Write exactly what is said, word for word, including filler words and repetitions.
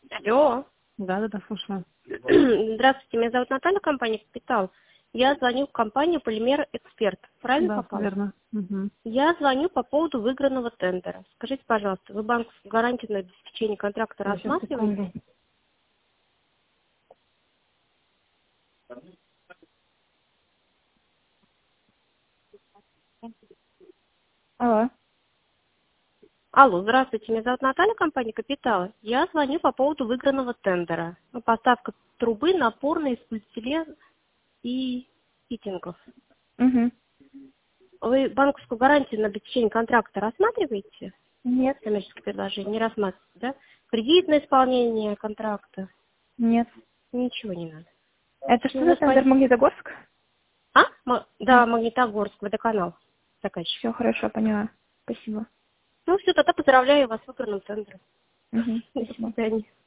Алло. Да, да, да, слушаю. Здравствуйте, меня зовут Наталья, компания «Капитал». Я звоню в компанию «Полимер Эксперт». Правильно Да, попала? верно. Мгм. Я звоню по поводу выигранного тендера. Скажите, пожалуйста, вы банковскую гарантию на обеспечение контракта Ой, сейчас, секунду. рассматриваете? Алло. Алло, здравствуйте, меня зовут Наталья, компания «Капитал». Я звоню по поводу выигранного тендера. Ну, поставка трубы, напорной из полиэтилена и фитингов. Угу. Вы банковскую гарантию на обеспечение контракта рассматриваете? Нет, Коммерческое предложение не рассматриваете, да? Кредитное исполнение контракта? нет. Ничего не надо. Это что Ну, за тендер, спасибо. Магнитогорск? А? Ма- Да, Магнитогорск, водоканал. Заказчик. Все хорошо, поняла. Спасибо. Ну все, тогда поздравляю вас с выигранным тендером. Угу. До Спасибо. свидания.